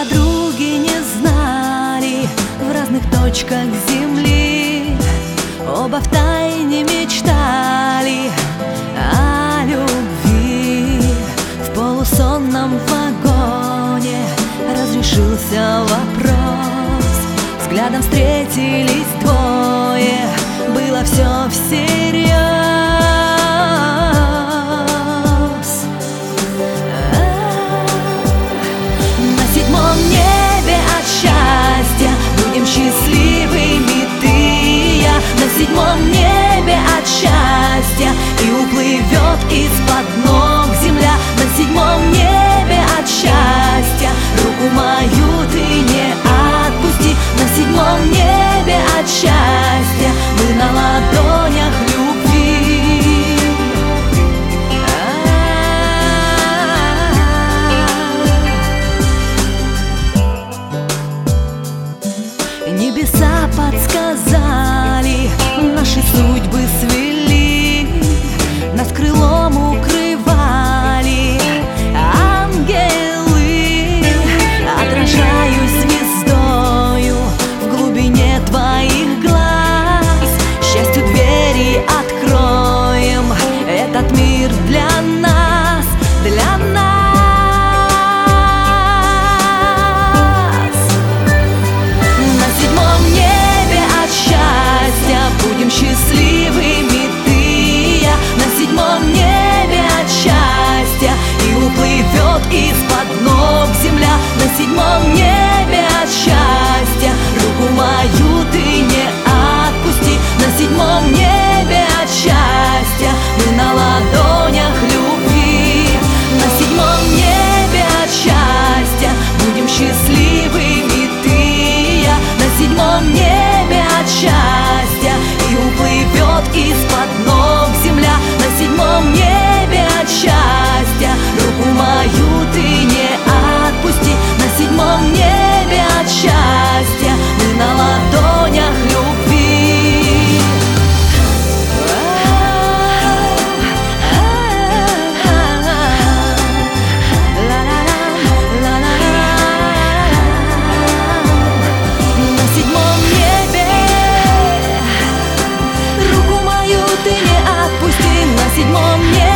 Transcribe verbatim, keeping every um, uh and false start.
подруги не знали в разных точках земли, оба втайне мечтали о любви. В полусонном вагоне разрешился вопрос, взглядом встретились двое, было все всерьез. На седьмом небе от счастья будем счастливыми ты и я. На седьмом небе от счастья и уплывет из-под ног земля. На седьмом небе от счастья руку мою ты не отпусти. На седьмом небе от счастья мы на ладонях любви. Небеса подсказали, наши судьбы свели, нас крылом укрывали ангелы. Отражаюсь звездою в глубине твоих глаз, счастью двери откроем, этот мир для нас, для нас. На седьмом небе от счастья будем счастливыми ты и я. На седьмом небе от счастья и уплывет из-под ног земля. На седьмом небе от счастья руку мою ты не отпусти. На седьмом небе от счастья мы на ладонях любви. На седьмом небе от счастья будем счастливыми ты и я. На седьмом небе от счастья и уплывет из-под ног земля. На седьмом небе от счастья руку мою ты не отпусти. На седьмом небе от счастья мы на ладонях любви. На седьмом небе руку мою ты не отпусти. На седьмом небе